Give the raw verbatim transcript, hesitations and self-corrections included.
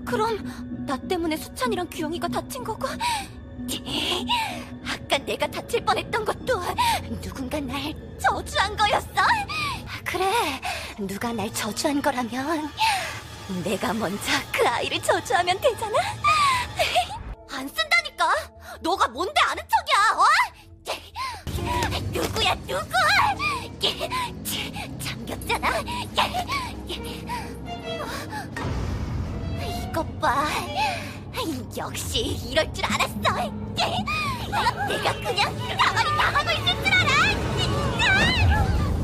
그럼 나 때문에 수찬이랑 규영이가 다친 거고, 아까 내가 다칠 뻔했던 것도 누군가 날 저주한 거였어? 그래, 누가 날 저주한 거라면 내가 먼저 그 아이를 저주하면 되잖아? 안 쓴다니까? 너가 뭔데 아는 척이야, 어? 누구야, 누구? 잠겼잖아. 이것 봐. 역시 이럴 줄 알았어. 내가 그냥 가만히 당하고 있을 줄 알아.